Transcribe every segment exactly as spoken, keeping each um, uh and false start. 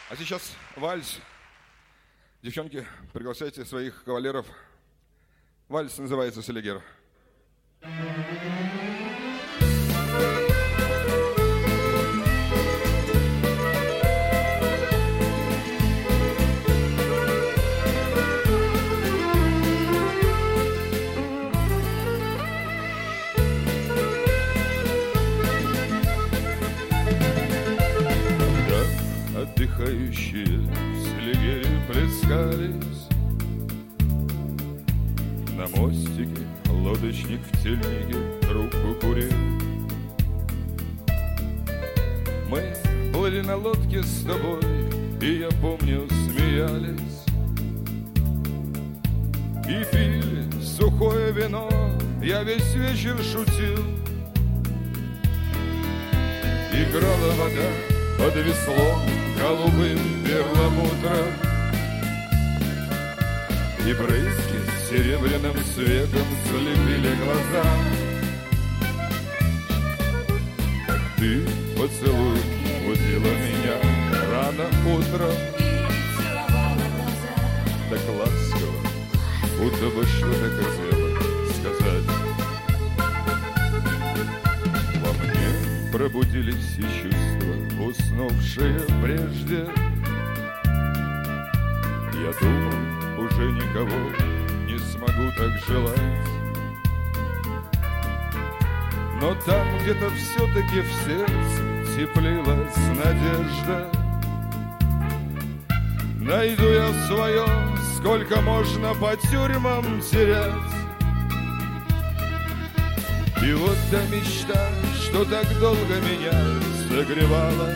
А сейчас вальс. Девчонки, приглашайте своих кавалеров. Вальс называется «Селигер». Отдыхающие в Селигере плескались. На мостике лодочник в тельнике трубку курил. Мы плыли на лодке с тобой, и я помню, смеялись. И пили сухое вино, я весь вечер шутил. Играла вода под веслом голубым перламутром, и брызги серебряным светом слепили глаза. Ты поцелуй будила меня рано утром, так ласково, будто бы что-то хотела сказать. Во мне пробудились и чувства, уснувшие прежде. Я думал, уже никого не смогу так желать. Но там где-то все-таки в сердце теплилась надежда. Найду я свое, сколько можно по тюрьмам терять. И вот та мечта, что так долго меня согревала,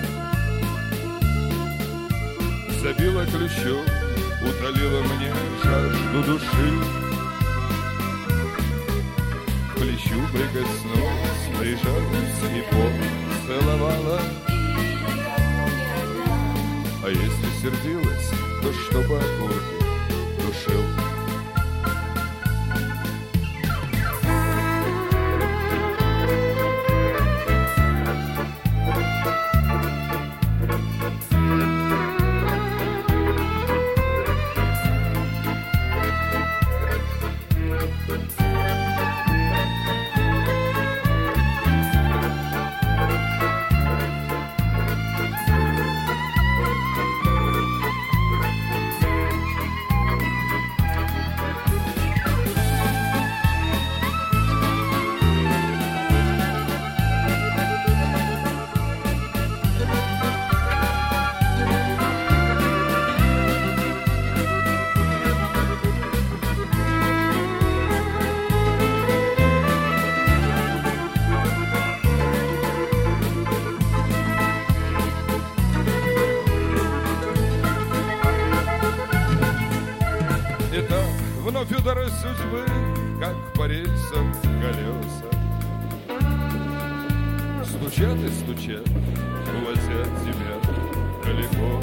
забила ключом, утолила мне жажду души. К плечу прикоснулась, прижалась и поцеловала. А если сердилась, то чтобы окурки душил. Вновь удары судьбы, как по рельсам колеса, стучат и стучат, увозят тебя далеко.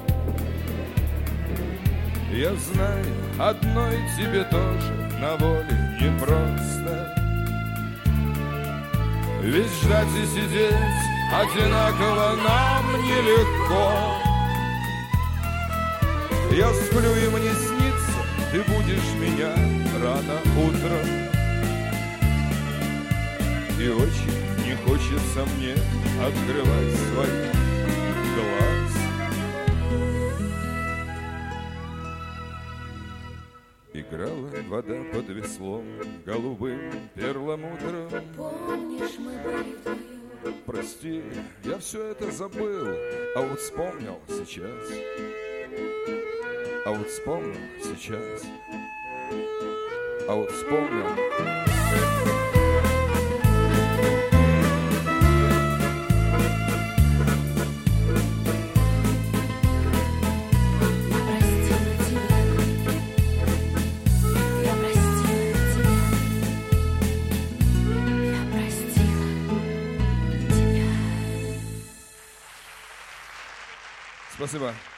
Я знаю, одной тебе тоже на воле непросто, ведь ждать и сидеть одинаково нам нелегко. Я сплю, и мне снится, ты будешь меня рано утром, и очень не хочется мне открывать своих глаз. Играла вода под веслом голубым перламутром. Помнишь, мы были вдвоем? Прости, я все это забыл, а вот вспомнил сейчас. А вот вспомнил сейчас. А вот вспомнил. Спасибо.